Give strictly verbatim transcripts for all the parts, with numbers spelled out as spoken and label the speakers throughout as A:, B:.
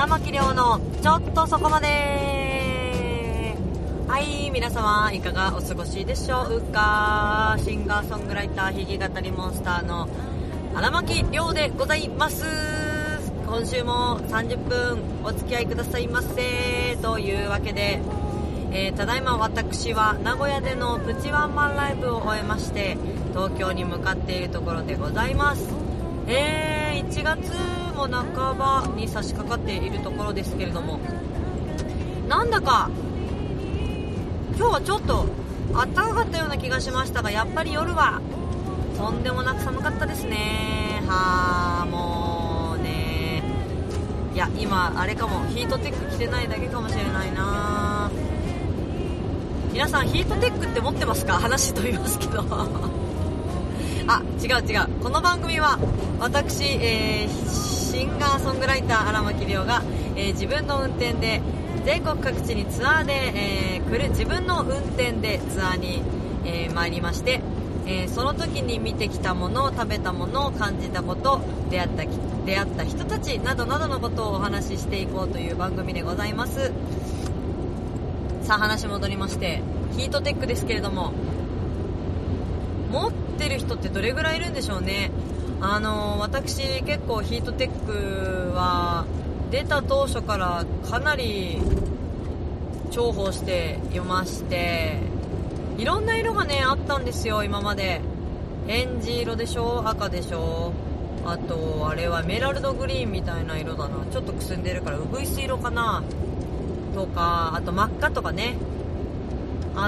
A: 荒牧亮のちょっとそこまで。はい、皆様いかがお過ごしでしょうか。シンガーソングライター弾き語りモンスターの荒牧亮でございます。今週もさんじゅっぷんお付き合いくださいませ。というわけで、えー、ただいま私は名古屋でのプチワンマンライブを終えまして東京に向かっているところでございます。えー、いちがつも半ばに差し掛かっているところですけれども、なんだか今日はちょっと暖かかったような気がしましたが、やっぱり夜はとんでもなく寒かったですね。はー、もうね、いや今あれかも、ヒートテック着てないだけかもしれないな。皆さんヒートテックって持ってますか？話飛びますけどあ、違う違う、この番組は私、えー、シンガーソングライター荒牧亮が、えー、自分の運転で全国各地にツアーで、えー、来る自分の運転でツアーに、えー、参りまして、えー、その時に見てきたもの、食べたもの、感じたこと、出会った出会った人たちなどなどのことをお話ししていこうという番組でございます。さあ話戻りまして、ヒートテックですけれども、持ってる人ってどれぐらいいるんでしょうね。あのー、私結構ヒートテックは出た当初からかなり重宝していまして、いろんな色がねあったんですよ今まで。エンジ色でしょ、赤でしょ、あとあれはエメラルドグリーンみたいな色だな、ちょっとくすんでるからウグイス色かなとか、あと真っ赤とかねあって、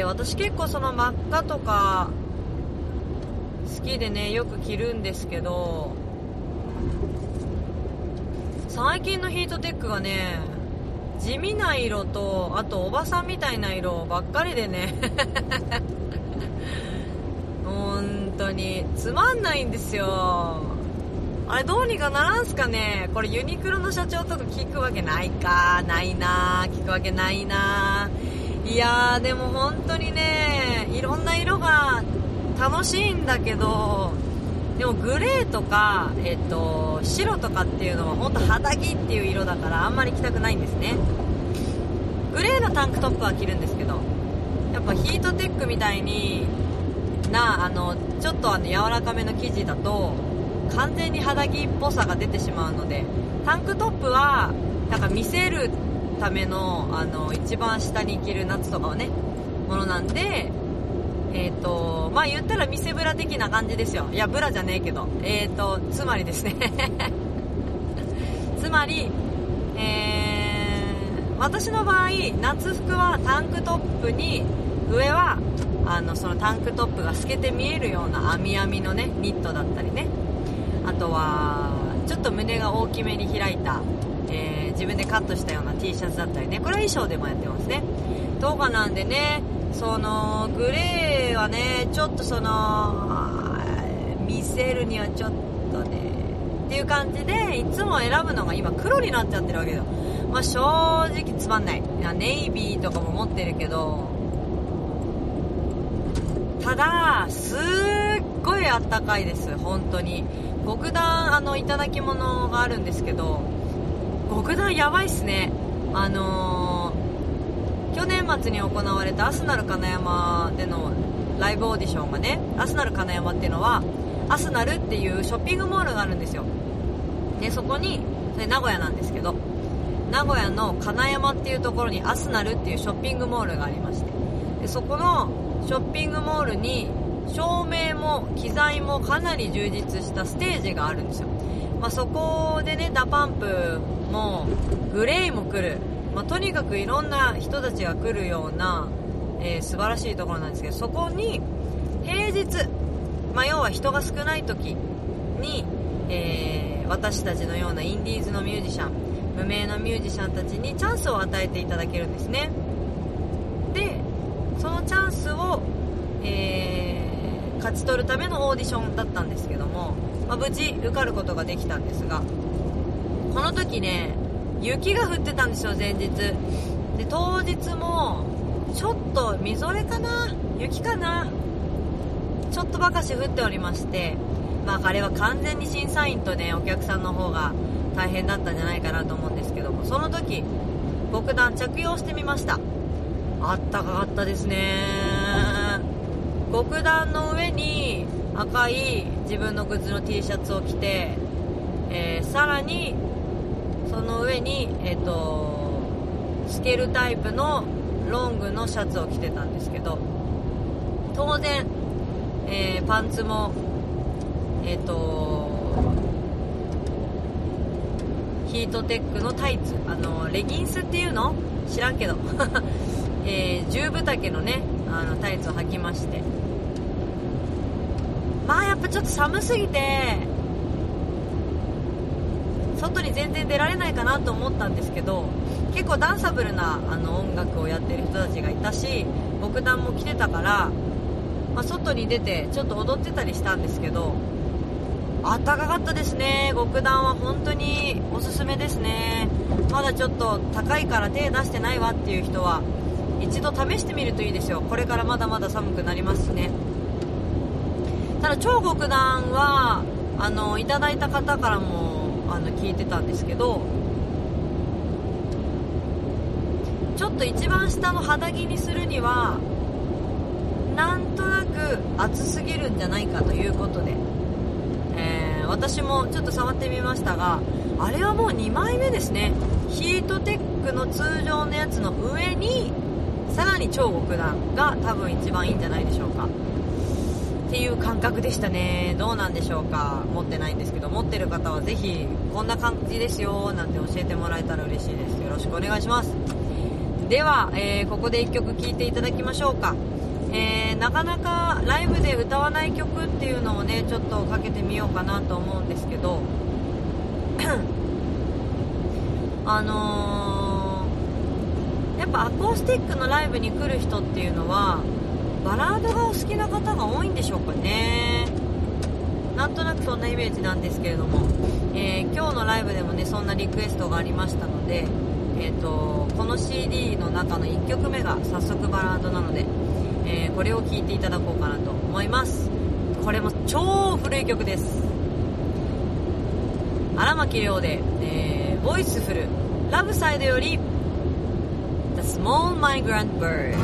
A: 私結構その真っ赤とか好きでねよく着るんですけど、最近のヒートテックがね地味な色と、あとおばさんみたいな色ばっかりでね本当につまんないんですよ。あれどうにかならんすかね。これユニクロの社長とか聞くわけないか、ないな、聞くわけないな。いやーでも本当にね、いろんな色が楽しいんだけど、でもグレーとか、えっと、白とかっていうのは本当肌着っていう色だからあんまり着たくないんですね。グレーのタンクトップは着るんですけど、やっぱヒートテックみたいにな、あのちょっとあの柔らかめの生地だと完全に肌着っぽさが出てしまうので、タンクトップはなんか見せるための、あの一番下に着る夏とかはねものなんで、えーとまあ言ったら見せブラ的な感じですよ。いやブラじゃねえけど、えーとつまりですねつまり、えー、私の場合夏服はタンクトップに上はあのそのタンクトップが透けて見えるような網網のねニットだったりね、あとはちょっと胸が大きめに開いた、えー、自分でカットしたような T シャツだったりね、これは衣装でもやってますねとかなんでね、そのグレーはねちょっとその見せるにはちょっとねっていう感じでいつも選ぶのが今黒になっちゃってるわけよ。まあ正直つまんない。いやネイビーとかも持ってるけど、ただすっごいあったかいです。本当に極暖あのいただき物があるんですけど、極暖やばいっすね。あのー、去年末に行われたアスナル金山でのライブオーディションがね、アスナル金山っていうのはアスナルっていうショッピングモールがあるんですよ。でそこに、それ名古屋なんですけど、名古屋の金山っていうところにアスナルっていうショッピングモールがありまして、でそこのショッピングモールに照明も機材もかなり充実したステージがあるんですよ。まあ、そこでねダパンプもグレイも来る、まあ、とにかくいろんな人たちが来るような、えー、素晴らしいところなんですけど、そこに平日、まあ、要は人が少ない時に、えー、私たちのようなインディーズのミュージシャン、無名のミュージシャンたちにチャンスを与えていただけるんですね。でそのチャンスを、えー、勝ち取るためのオーディションだったんですけども、まあ、無事受かることができたんですが、この時ね雪が降ってたんですよ前日で。当日もちょっとみぞれかな雪かな、ちょっとばかし降っておりまして、まああれは完全に審査員とねお客さんの方が大変だったんじゃないかなと思うんですけども、その時極暖着用してみました。あったかかったですね。極暖の上に赤い自分のグッズの T シャツを着て、えー、さらにその上に、えーと、透けるタイプのロングのシャツを着てたんですけど、当然、えー、パンツもえっとヒートテックのタイツ、あのレギンスっていうの知らんけど、えー、十分丈のねあのタイツを履きまして、まあやっぱちょっと寒すぎて外に全然出られないかなと思ったんですけど、結構ダンサブルなあの音楽をやってる人たちがいたし、極暖も着てたから、まあ、外に出てちょっと踊ってたりしたんですけど、あったかかったですね。極暖は本当におすすめですね。まだちょっと高いから手出してないわっていう人は一度試してみるといいですよ。これからまだまだ寒くなりますしね。ただ超極暖はあのいただいた方からもあの聞いてたんですけど、ちょっと一番下の肌着にするにはなんとなく暑すぎるんじゃないかということで、えー、私もちょっと触ってみましたが、あれはもうにまいめですね。ヒートテックの通常のやつの上にさらに超極暖が多分一番いいんじゃないでしょうかっていう感覚でしたね。どうなんでしょうか。持ってないんですけど、持ってる方はぜひこんな感じですよなんて教えてもらえたら嬉しいです。よろしくお願いします。では、えー、ここでいっきょく聴いていただきましょうか。えー、なかなかライブで歌わない曲っていうのをねちょっとかけてみようかなと思うんですけどあのー、やっぱアコースティックのライブに来る人っていうのはバラードがお好きな方が多いんでしょうかね。なんとなくそんなイメージなんですけれども、えー、今日のライブでもねそんなリクエストがありましたので、えーと、この シーディー の中のいっきょくめが早速バラードなので、えー、これを聴いていただこうかなと思います。これも超古い曲です。荒牧亮で、えー、ボイスフルラブサイドより The Small Migrant Bird。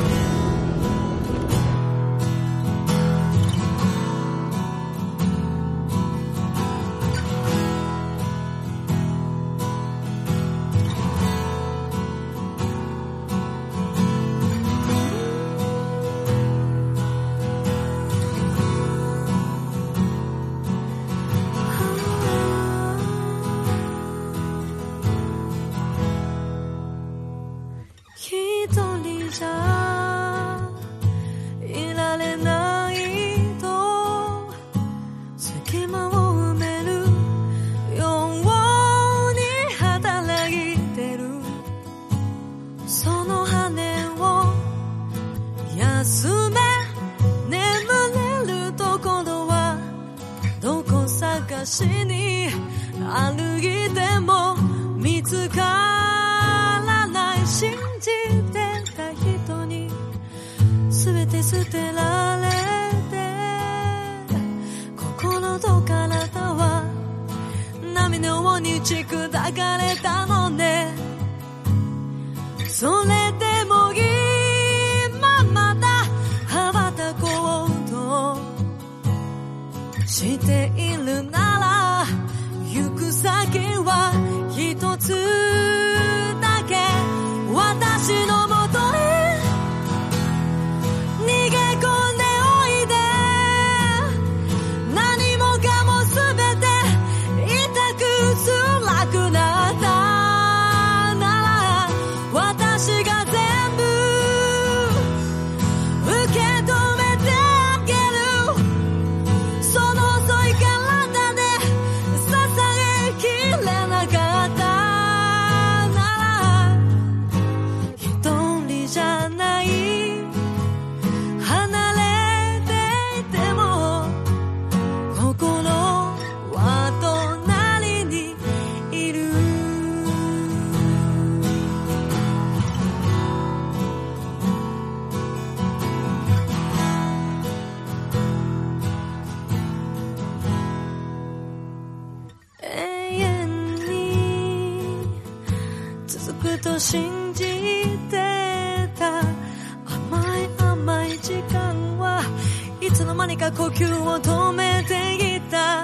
B: しに歩いても見つからない、信じてた人に全て捨てられて、心と体は波のようにち砕かれたのね。それでも今まだ羽ばたこうとしているなら、行く先は一つだけ、私のもとへ逃げ込んでおいで。何もかも全て痛く辛くなったなら、私がと信じてた。甘い甘い時間はいつの間にか呼吸を止めていた。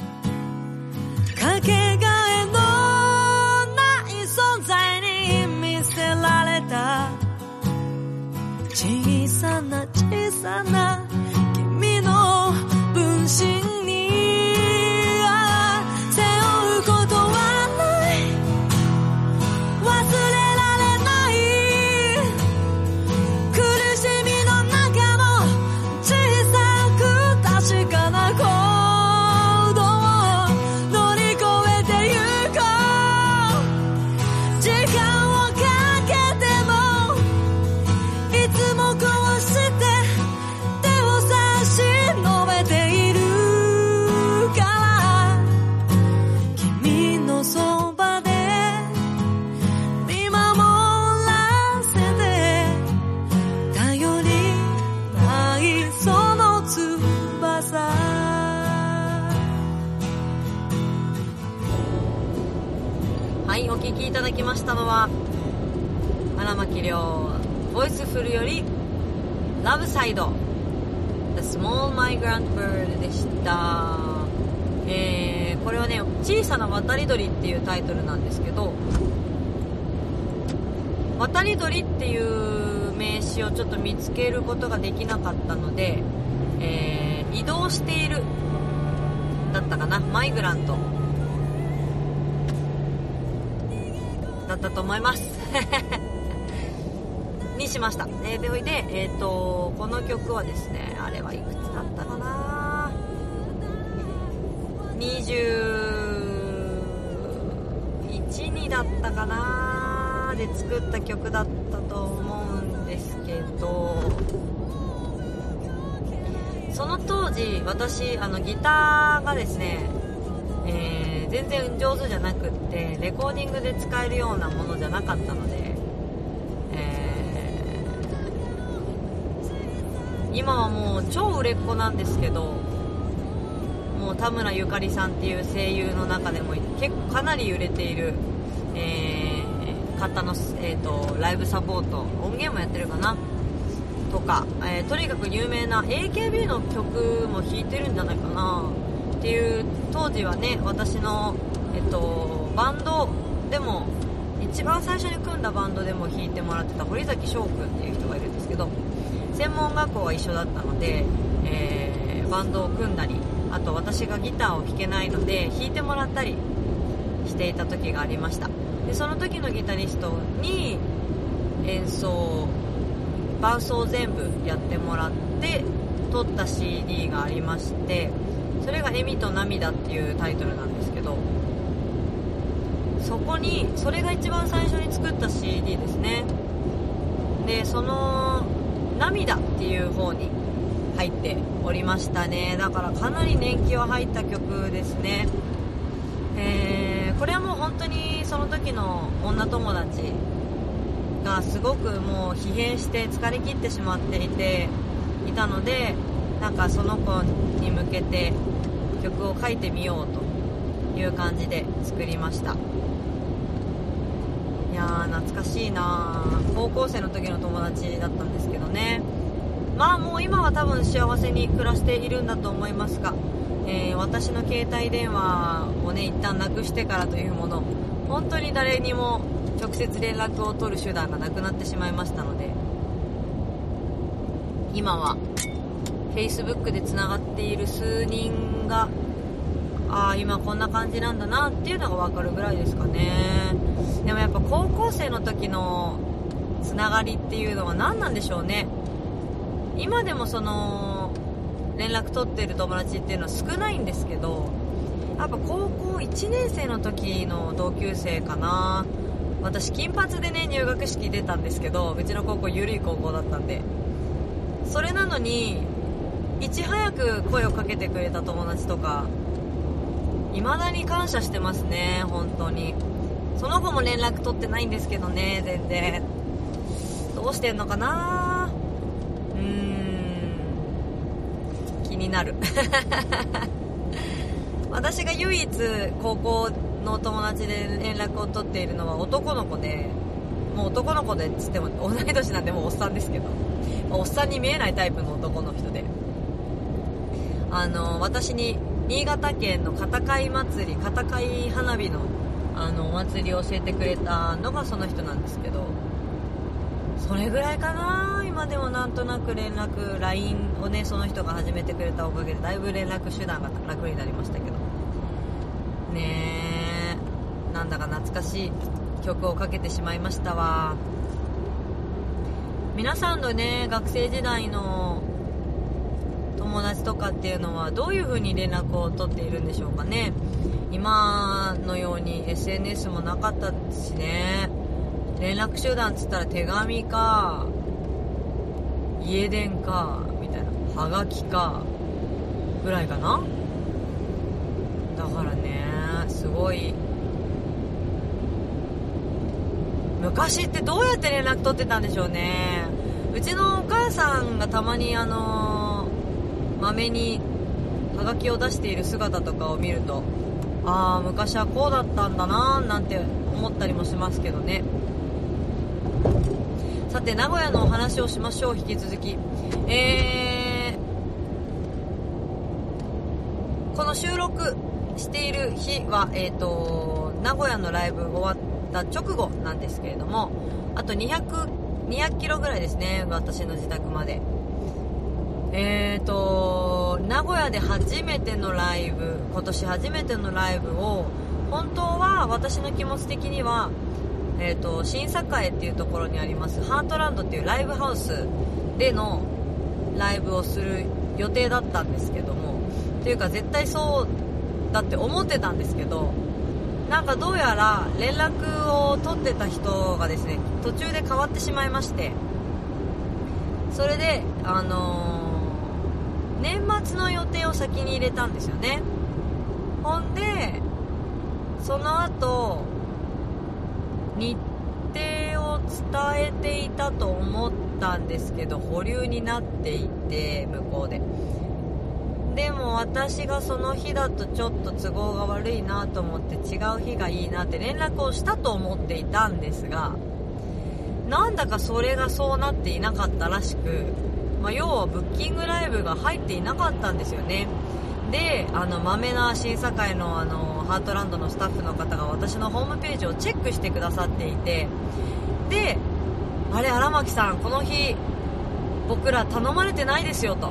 B: かけがえのない存在に見せられた。小さな小さな君の分身に背負うことはない。忘れられない苦しみの中の小さく確かな行動を乗り越えてゆこう。時間をかけてもいつもこうして手を差し伸べているから、君のそばで見守らせて、頼りないその翼。
A: はい、お聴きいただきましたのは荒牧亮ボイスフルよりラブサイド The Small Migrant Bird でした。えー、これはね、小さな渡り鳥っていうタイトルなんですけど、渡り鳥っていう名詞をちょっと見つけることができなかったので、えー、移動しているだったかな、マイグラントだったと思いますにしました。えー、でおいで、えーと、この曲はですね、あれはいくつだったかな、にじゅういち、にだったかなで作った曲だったと思うんですけど、その当時私あのギターがですね、えー、全然上手じゃなくってレコーディングで使えるようなものじゃなかったので、えー、今はもう超売れっ子なんですけど、もう田村ゆかりさんっていう声優の中でも結構かなり売れている、えー、方の、えーと、ライブサポート音源もやってるかなとか、えー、とにかく有名な エーケービー の曲も弾いてるんじゃないかなっていう、当時はね、私の、えっと、バンドでも一番最初に組んだバンドでも弾いてもらってた堀崎翔くんっていう人がいるんですけど、専門学校は一緒だったので、えー、バンドを組んだり、あと私がギターを弾けないので弾いてもらったりしていた時がありました。でその時のギタリストに演奏伴奏全部やってもらって撮った シーディー がありまして、それが笑みと涙っていうタイトルなんですけど、そこにそれが一番最初に作った シーディー ですね。でその涙っていう方に入っておりましたね。だからかなり年季は入った曲ですね。えー、これはもう本当にその時の女友達がすごくもう疲弊して疲れ切ってしまっていていたので、なんかその子に向けて曲を書いてみようという感じで作りました。いやー懐かしいな。高校生の時の友達だったんですけどね。まあもう今は多分幸せに暮らしているんだと思いますが、えー、私の携帯電話をね一旦なくしてからというもの、本当に誰にも直接連絡を取る手段がなくなってしまいましたので、今は Facebook でつながっている数人が、ああ今こんな感じなんだなっていうのが分かるぐらいですかね。でもやっぱ高校生の時のつながりっていうのは何なんでしょうね。今でもその連絡取ってる友達っていうのは少ないんですけど、やっぱ高校いちねん生の時の同級生かな。私金髪でね入学式出たんですけど、うちの高校ゆるい高校だったんで、それなのにいち早く声をかけてくれた友達とか未だに感謝してますね。本当にその子も連絡取ってないんですけどね、全然どうしてんのかな。うーん気になる私が唯一高校の友達で連絡を取っているのは男の子で、 もう男の子でっつっても同い年なんでもうおっさんですけど、おっさんに見えないタイプの男の人で、あの私に新潟県の片貝祭り、片貝花火のあのお祭りを教えてくれたのがその人なんですけど、それぐらいかな。今でもなんとなく連絡 ライン をね、その人が始めてくれたおかげでだいぶ連絡手段が楽になりましたけどね。えなんだか懐かしい曲をかけてしまいましたわ。皆さんのね、学生時代の友達とかっていうのはどういう風に連絡を取っているんでしょうかね。今のように エスエヌエス もなかったしね、連絡手段っつったら手紙か家電かみたいな、はがきかぐらいかな。だからね、すごい昔ってどうやって連絡取ってたんでしょうね。うちのお母さんがたまにあのまめにはがきを出している姿とかを見ると、ああ昔はこうだったんだななんて思ったりもしますけどね。さて名古屋のお話をしましょう。引き続き、えー、この収録している日は、えーと、名古屋のライブ終わった直後なんですけれども、あとにひゃく、にひゃくキロぐらいですね、私の自宅まで。えーと名古屋で初めてのライブ、今年初めてのライブを、本当は私の気持ち的にはえーと新栄っていうところにありますハートランドっていうライブハウスでのライブをする予定だったんですけども、っていうか絶対そうだって思ってたんですけど、なんかどうやら連絡を取ってた人がですね、途中で変わってしまいまして、それであのー年末の予定を先に入れたんですよね。ほんでその後日程を伝えていたと思ったんですけど、保留になっていて向こうで。でも私がその日だとちょっと都合が悪いなと思って、違う日がいいなって連絡をしたと思っていたんですが、なんだかそれがそうなっていなかったらしく、まあ、要はブッキングライブが入っていなかったんですよね。で、あの、まめな審査会のあの、ハートランドのスタッフの方が私のホームページをチェックしてくださっていて、で、あれ、荒牧さん、この日、僕ら頼まれてないですよと。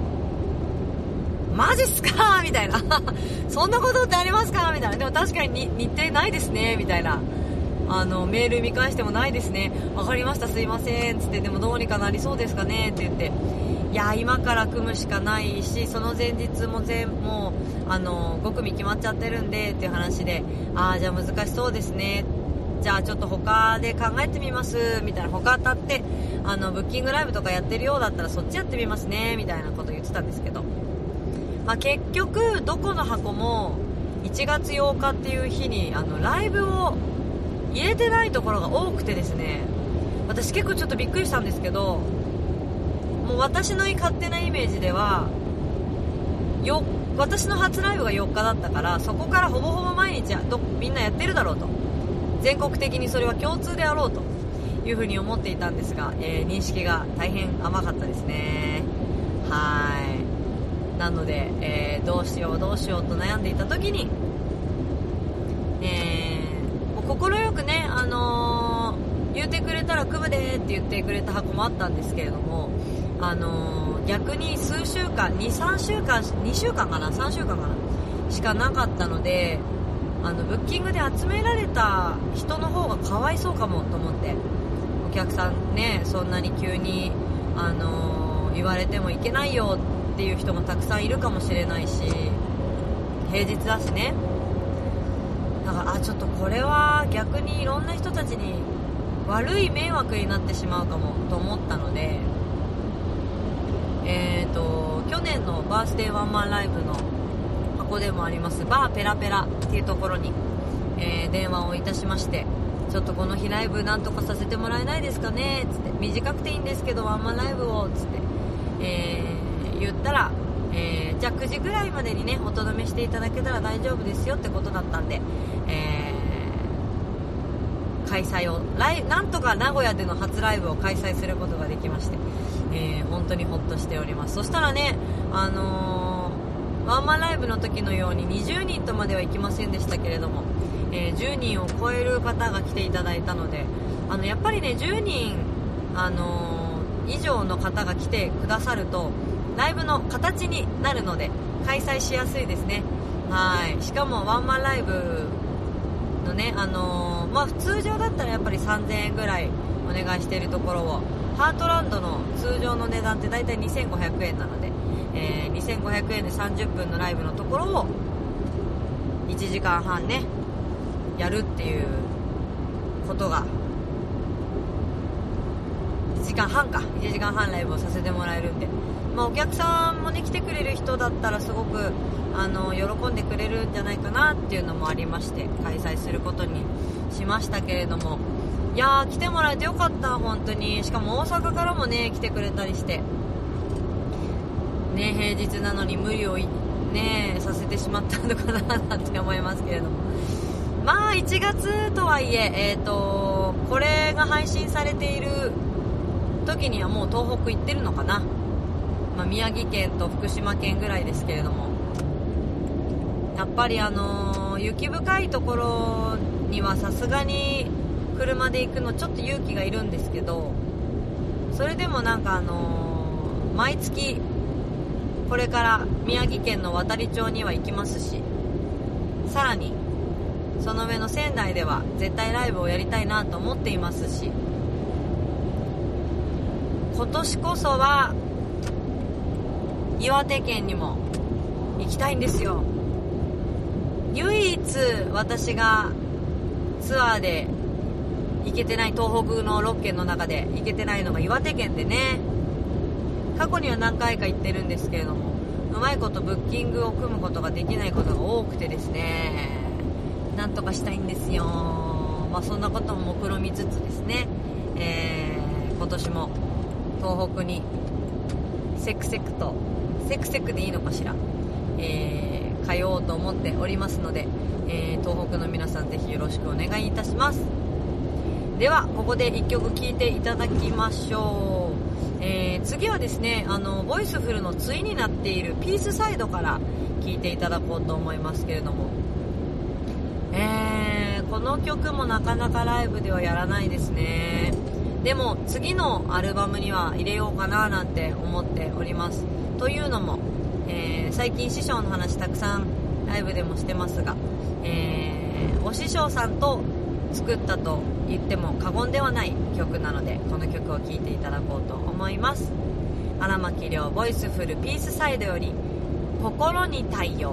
A: マジっすかみたいな。そんなことってありますかみたいな。でも確かに日程ないですねみたいな。あのメール見返してもないですね、わかりました、すいませんつって、でもどうにかなりそうですかねって言って、いや今から組むしかないし、その前日も全もうあのご組決まっちゃってるんでっていう話で、ああじゃあ難しそうですね、じゃあちょっと他で考えてみますみたいな、他当たってあのブッキングライブとかやってるようだったらそっちやってみますねみたいなこと言ってたんですけど、まあ、結局どこの箱もいちがつようかっていう日にあのライブを入れてないところが多くてですね、私結構ちょっとびっくりしたんですけど、もう私の勝手なイメージではよ私の初ライブがよっかだったから、そこからほぼほぼ毎日どみんなやってるだろうと、全国的にそれは共通であろうというふうに思っていたんですが、えー、認識が大変甘かったですね。はい、なので、えー、どうしようどうしようと悩んでいた時に、えー快くね、あのー、言ってくれたら組むでって言ってくれた箱もあったんですけれども、あのー、逆に数週間 に,さん 週間にしゅうかんかなさんしゅうかんかなしかなかったので、あのブッキングで集められた人の方がかわいそうかもと思って、お客さんね、そんなに急に、あのー、言われてもいけないよっていう人もたくさんいるかもしれないし、平日だしね、だからあちょっとこれは逆にいろんな人たちに悪い迷惑になってしまうかもと思ったので、えーと去年のバースデーワンマンライブの箱でもありますバーペラペラっていうところに、えー、電話をいたしまして、ちょっとこの日ライブなんとかさせてもらえないですかねつって、短くていいんですけどワンマンライブをつって、えー、言ったら、えー、じゃあくじぐらいまでにねおとどめしていただけたら大丈夫ですよってことだったんで、えー、 開催をライなんとか名古屋での初ライブを開催することができまして、えー、本当にほっとしております。そしたらね、あのー、ワンマンライブの時のようににじゅうにんとまではいきませんでしたけれども、えー、じゅうにんを超える方が来ていただいたので、あのやっぱりねじゅうにん、あのー、以上の方が来てくださるとライブの形になるので開催しやすいですね。はい。しかもワンマンライブのね、あのー、まあ通常だったらやっぱりさんぜんえんぐらいお願いしているところを、ハートランドの通常の値段ってだいたいにせんごひゃくえんなので、えー、にせんごひゃくえんでさんじゅっぷんのライブのところをいちじかんはんねやるっていうことが、いちじかんはんかいちじかんはんライブをさせてもらえるんで、まあ、お客さんもね来てくれる人だったらすごくあの喜んでくれるんじゃないかなっていうのもありまして開催することにしましたけれども、いやー来てもらえてよかった。本当に。しかも大阪からもね来てくれたりしてね、平日なのに無理をねさせてしまったのかななんて思いますけれども、まあいちがつとはいえ、えーとこれが配信されている時にはもう東北行ってるのかな、まあ、宮城県と福島県ぐらいですけれども、やっぱりあのー、雪深いところにはさすがに車で行くのちょっと勇気がいるんですけど、それでもなんかあのー、毎月これから宮城県の亘理町には行きますし、さらにその上の仙台では絶対ライブをやりたいなと思っていますし、今年こそは岩手県にも行きたいんですよ。唯一私がツアーで行けてない東北のろっけんの中で行けてないのが岩手県でね、過去には何回か行ってるんですけれども、うまいことブッキングを組むことができないことが多くてですね、なんとかしたいんですよ。まあそんなことも目論みつつですね、えー、今年も東北にセクセクとセクセクでいいのかしら、えー、通おうと思っておりますので、えー、東北の皆さんぜひよろしくお願いいたします。ではここでいっきょく聴いていただきましょう。えー、次はですね、あのボイスフルの対になっているピースサイドから聴いていただこうと思いますけれども、えー、この曲もなかなかライブではやらないですね。でも次のアルバムには入れようかななんて思っております。というのも、えー、最近師匠の話たくさんライブでもしてますが、えー、お師匠さんと作ったと言っても過言ではない曲なので、この曲を聴いていただこうと思います。荒牧亮ボイスフルピースサイドより心に太陽。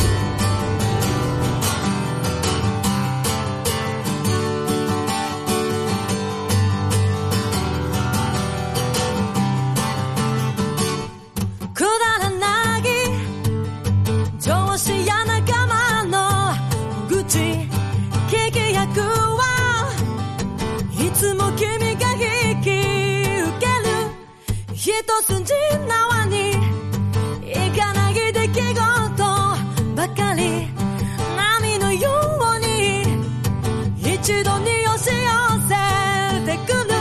B: くだらない上司や仲間の愚痴聞き役はいつも君が引き受ける一筋縄にいかない出来事ばかり、波のように一度に押し寄せてくる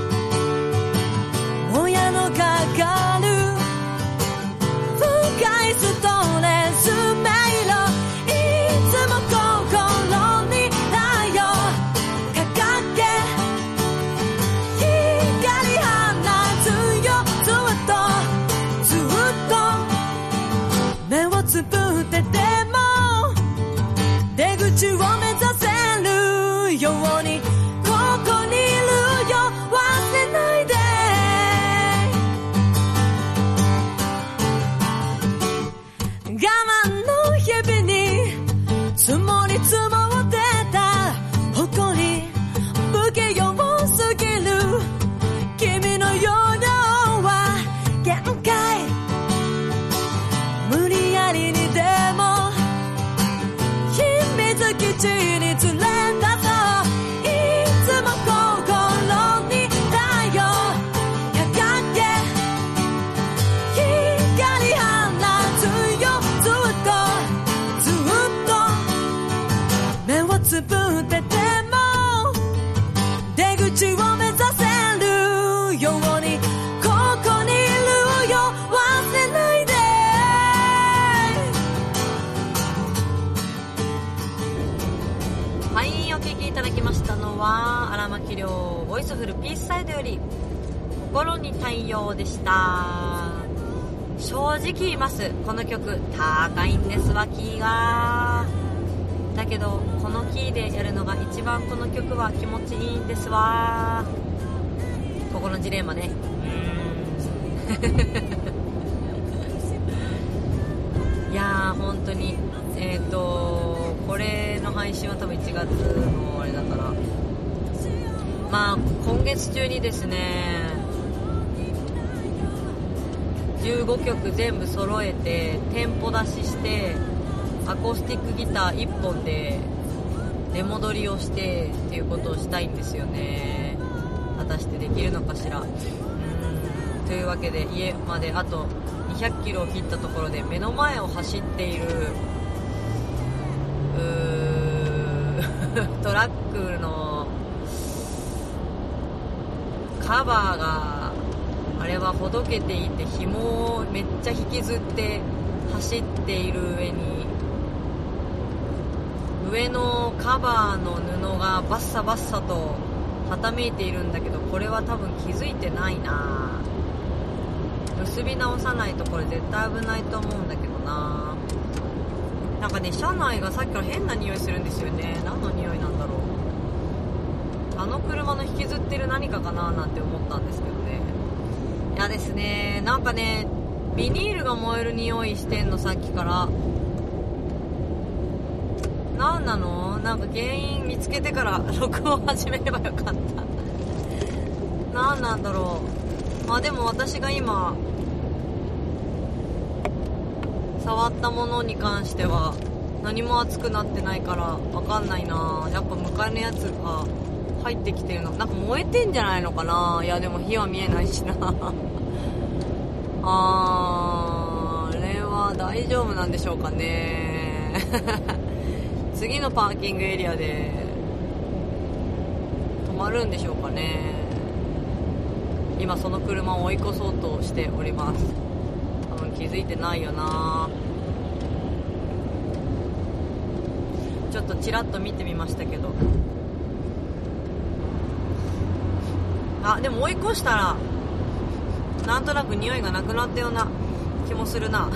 B: 親のかかる深いストレス迷路、いつも心に太陽掲げ光放つよずっと
A: 曲は荒牧亮ボイスフルピースサイドより心に太陽でした。正直言います、この曲高いんですわ、キーが。だけどこのキーでやるのが一番この曲は気持ちいいんですわ。ここのジレンマね。うーんいやー本当にえっ、ー、とこれの配信は多分いちがつのあれだから、まあ今月中にですねじゅうごきょく全部揃えてテンポ出ししてアコースティックギターいっぽんで出戻りをしてっていうことをしたいんですよね。果たしてできるのかしら。うーんというわけで家まであとにひゃくキロを切ったところで目の前を走っているうートラックのカバーがあれはほどけていて紐をめっちゃ引きずって走っている上に上のカバーの布がバッサバッサとはためいているんだけど、これは多分気づいてないな。結び直さないとこれ絶対危ないと思うんだけどな。なんかね車内がさっきから変な匂いするんですよね。何の匂いなんだろう。あの車の引きずってる何かかななんて思ったんですけどね。いやですね、なんかねビニールが燃える匂いしてんのさっきから。なんなの？なんか原因見つけてから録音始めればよかった。なんなんだろう。まあでも私が今触ったものに関しては何も熱くなってないからわかんないな。やっぱ向かいのやつが入ってきてるのなんか燃えてんじゃないのかな。いやでも火は見えないしなあーあれは大丈夫なんでしょうかね次のパーキングエリアで止まるんでしょうかね。今その車を追い越そうとしております。多分気づいてないよな。ちょっとチラッと見てみましたけど、あでも追い越したらなんとなく匂いがなくなったような気もするな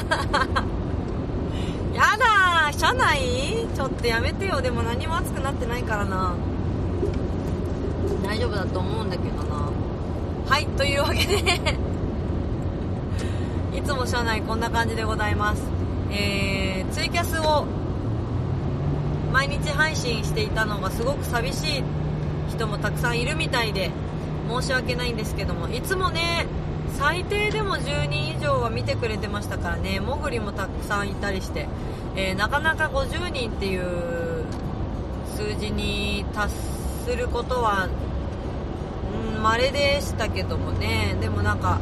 A: やだー車内ちょっとやめてよ。でも何も熱くなってないからな。大丈夫だと思うんだけどな。はいというわけでいつも車内こんな感じでございます。えー、ツイキャスを毎日配信していたのがすごく寂しい人もたくさんいるみたいで申し訳ないんですけども、いつもね最低でもじゅうにん以上は見てくれてましたからね。もぐりもたくさんいたりして、えー、なかなかごじゅうにんっていう数字に達することはうん稀でしたけどもね。でもなんか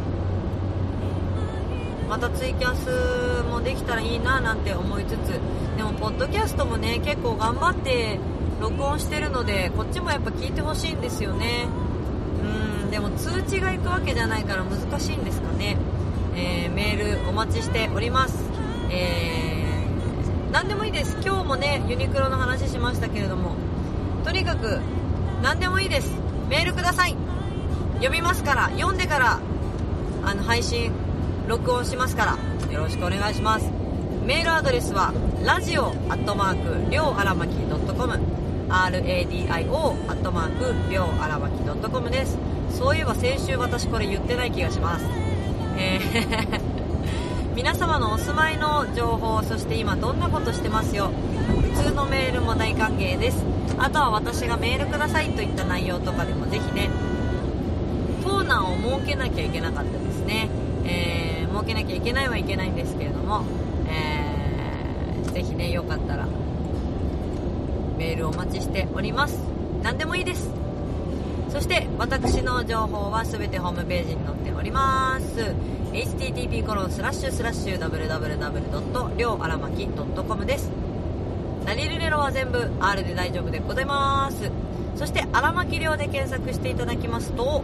A: またツイキャスもできたらいいななんて思いつつ、でもポッドキャストもね結構頑張って録音してるのでこっちもやっぱ聞いてほしいんですよね。うんでも通知が行くわけじゃないから難しいんですかね。えー、メールお待ちしております。えー、何でもいいです。今日もねユニクロの話しましたけれども、とにかく何でもいいです。メールください。読みますから、読んでからあの配信録音しますからよろしくお願いします。メールアドレスはラジオアットマークりょうあらまきドットコム ラディオ アットマークりょうあらまきドットコム です。そういえば先週私これ言ってない気がします。えー、皆様のお住まいの情報、そして今どんなことしてますよ、普通のメールも大歓迎です。あとは私がメールくださいといった内容とかでもぜひね、コーナーを設けなきゃいけなかったですね。えー、設けなきゃいけないはいけないんですけれども、えー、ぜひねよかったらメールお待ちしております。何でもいいです。そして私の情報はすべてホームページに載っております。 エイチティーティーピー コロンスラッシュスラッシュダブリューダブリューダブリュードットりょうあらまきドットコム です。ラリルレロは全部 R で大丈夫でございます。そして荒牧亮で検索していただきますと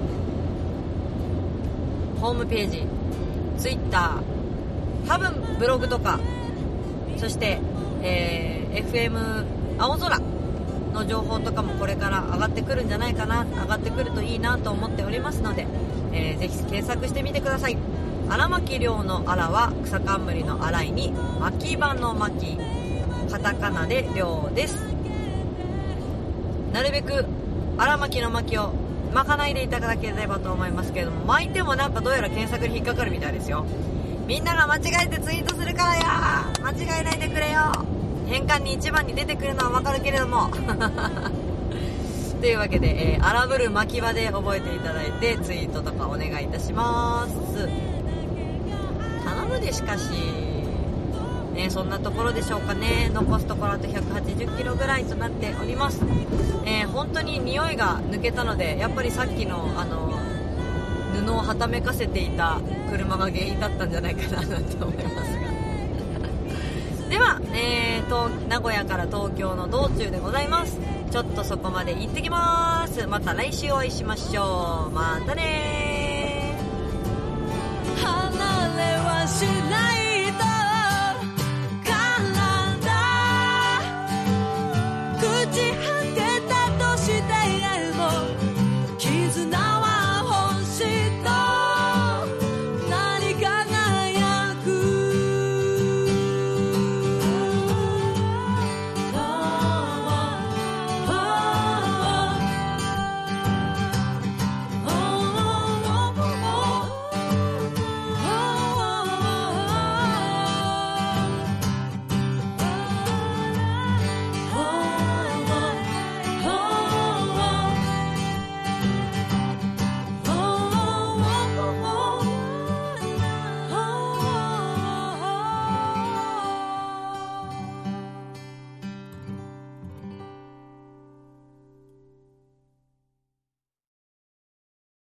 A: ホームページ、ツイッター、多分ブログとか、そして、えー、エフエム 青空の情報とかもこれから上がってくるんじゃないかな、上がってくるといいなと思っておりますので、えー、ぜひ検索してみてください。荒牧亮の荒は草冠の荒いに牧場の牧、カタカナで亮です。なるべく荒牧の牧を巻かないでいただければと思いますけれども、巻いてもなんかどうやら検索に引っかかるみたいですよ。みんなが間違えてツイートするからやー、間違えないでくれよ。変換にいちばんに出てくるのはわかるけれどもというわけで、えー、荒ぶる巻き場で覚えていただいてツイートとかお願いいたします。頼むでしかしね、そんなところでしょうかね。残すところあとひゃくはちじゅっキロぐらいとなっております。えー、本当に匂いが抜けたので、やっぱりさっきのあの布をはためかせていた車が原因だったんじゃないかななんて思いますがでは、えー、と名古屋から東京の道中でございます。ちょっとそこまで行ってきます。また来週お会いしましょう。またねー。
B: 離れはしない